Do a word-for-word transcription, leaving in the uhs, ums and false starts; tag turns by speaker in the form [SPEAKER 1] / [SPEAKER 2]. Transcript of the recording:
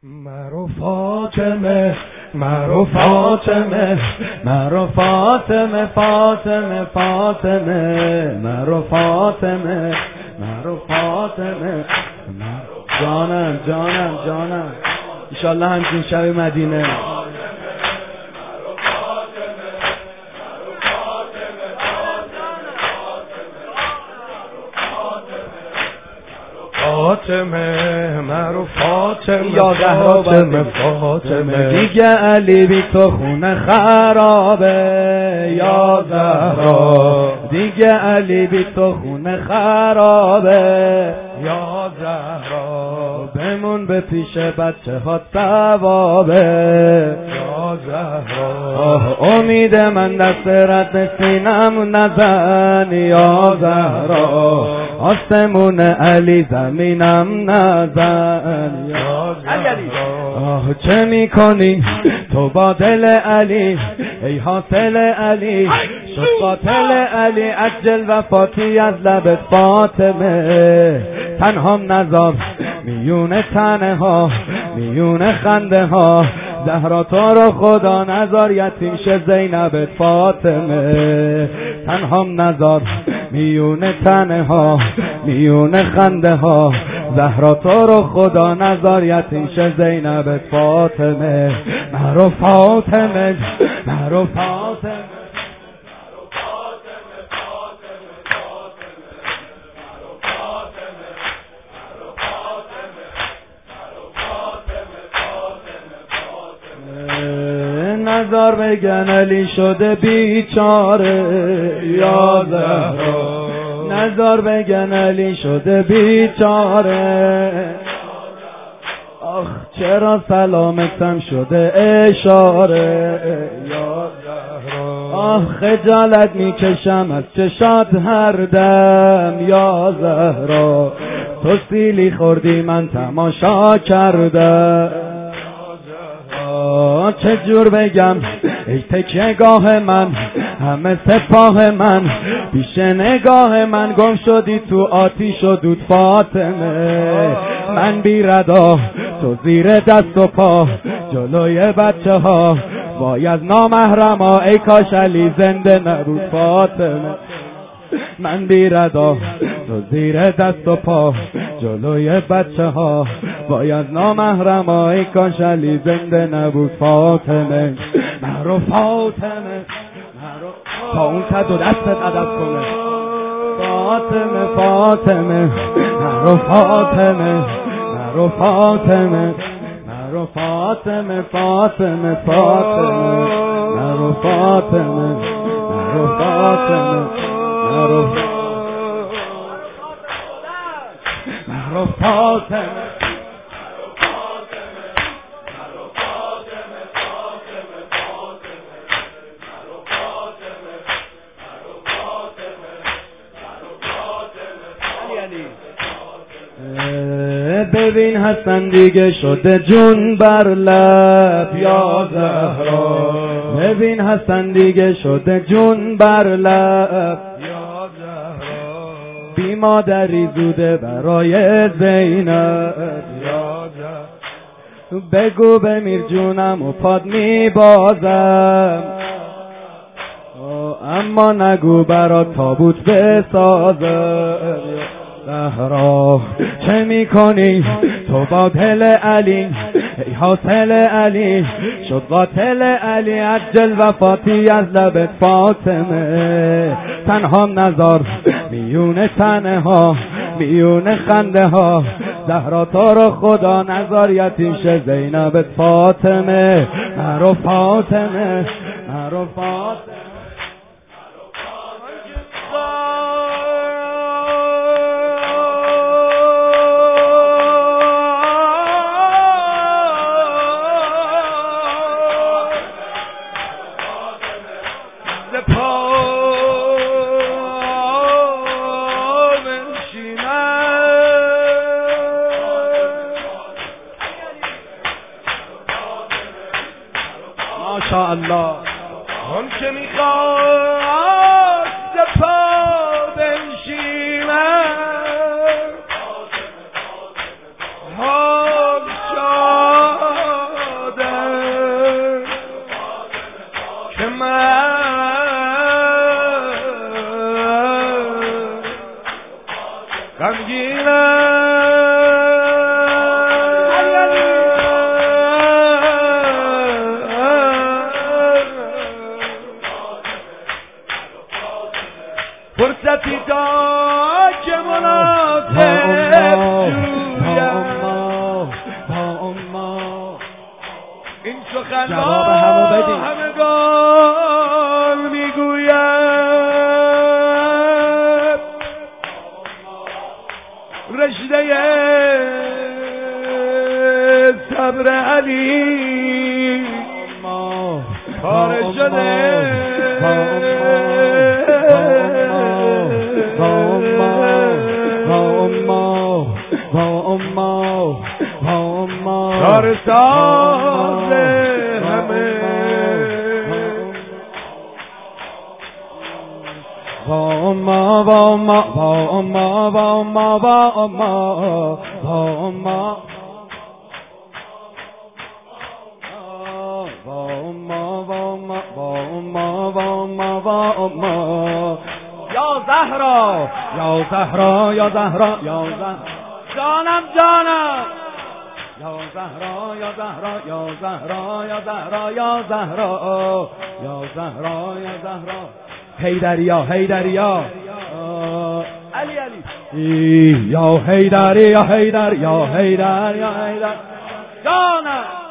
[SPEAKER 1] مرو فاطمه مرو فاطمه مرو فاطمه فاطمه فاطمه مرو فاطمه مرو فاطمه جانم جانم جانم انشالله همچین شب مدینه. فاطمه مرو فاطمه یا فاطمه فاطمه دیگه علی بی تو خونه خرابه یا زهرا دیگه علی بی تو خونه خرابه یا زهرا بمون به پیش بچه ها ثوابه یا زهرا آه امید من دست رد سینم نزن یا زهرا آسمون علی زمینم نزن یا زهرا آه چه میکنی تو با دل علی ای حاصل علی شد قاتل علی عجل وفاتی از لبت فاطمه تنهام نذار میون تنه ها میون خنده ها زهرا تو رو خدا نذار یتیم شه زینبت فاطمه تنهام نذار میون تنه ها میون خنده ها زهرا تو رو خدا نذار یتیم شه زینبت فاطمه مرو فاطمه مرو فاطمه نظر بگن علی شده بیچاره یا زهرا نظر بگن علی شده بیچاره آخ چرا سلامتم شده اشاره یا زهرا آخ خجالت میکشم از چشات هر دم یا زهرا تو سیلی خوردی من تماشا کردم چه جور بگم ای تکیه گاه من همه سپاه من پیش نگاه من گم شدی تو آتیش و دود فاطمه من بیردا تو زیر دست و پا جلوی بچه ها وای از نامحرما ای کاش علی زنده نبود فاطمه من بیردا تو زیر دست و پا جلوی بچه ها وای از نامحرما ای کاش علی زنده نبود فاطمه مرو فاطمه مرو تا اون تا دو دستت ادب کنه فاطمه فاطمه مرو فاطمه مرو فاطمه مرو فاطمه فاطمه فاطمه مرو فاطمه مرو فاطمه مرو مرو فاطمه ببین حسن دیگه شده جون بر لب یا زهرا ببین حسن دیگه شده جون بر لب یا زهرا بی مادری زوده برای زینب یا زهرا بگو بمیر جونم و پاد می بازم اما نگو برا تابوت بسازم زهرا چه میکنی تو با دل علی ای حاصل علی شد قاتل علی عجل وفاتی از لبت فاطمه تنهام نذار میون تنه ها میون خنده ها زهرا تو رو خدا نذار یتیم شه زینبت فاطمه مرو فاطمه مرو فاطمه ماشاءالله اون که میخواد پا بنشینم حال شاه
[SPEAKER 2] سخن
[SPEAKER 1] جواب همو بدید.
[SPEAKER 2] همگان میگوید رشته صبر علی پاره شده کار ساز همه
[SPEAKER 1] با ما با ما با ما با ما با ما با ما یا زهرا یا زهرا یا زهرا یا زهرا
[SPEAKER 2] جانم جانم
[SPEAKER 1] یا زهرا یا زهرا یا زهرا یا زهرا یا زهرا یا زهرا یا زهرا حیدریا حیدریا
[SPEAKER 2] علی علی
[SPEAKER 1] یا حیدر یا حیدر یا حیدر یا حیدر
[SPEAKER 2] جانم